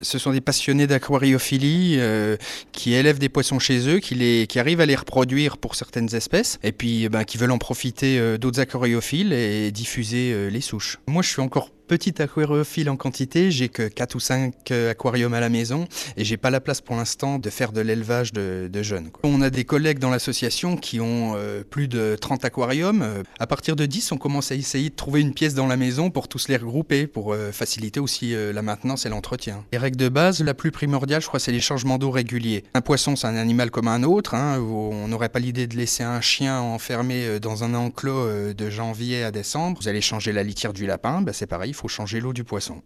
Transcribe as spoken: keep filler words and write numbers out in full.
Ce sont des passionnés d'aquariophilie euh, qui élèvent des poissons chez eux, qui, les, qui arrivent à les reproduire pour certaines espèces, et puis ben, qui veulent en profiter euh, d'autres aquariophiles et diffuser euh, les souches. Moi, je suis encore petit aquariophile en quantité, j'ai que quatre ou cinq aquariums à la maison et j'ai pas la place pour l'instant de faire de l'élevage de, de jeunes, quoi. On a des collègues dans l'association qui ont euh, plus de trente aquariums. À partir de dix, on commence à essayer de trouver une pièce dans la maison pour tous les regrouper, pour euh, faciliter aussi euh, la maintenance et l'entretien. Les règles de base, la plus primordiale, je crois, c'est les changements d'eau réguliers. Un poisson, c'est un animal comme un autre, hein, on n'aurait pas l'idée de laisser un chien enfermé dans un enclos de janvier à décembre. Vous allez changer la litière du lapin, ben c'est pareil, il faut changer l'eau du poisson.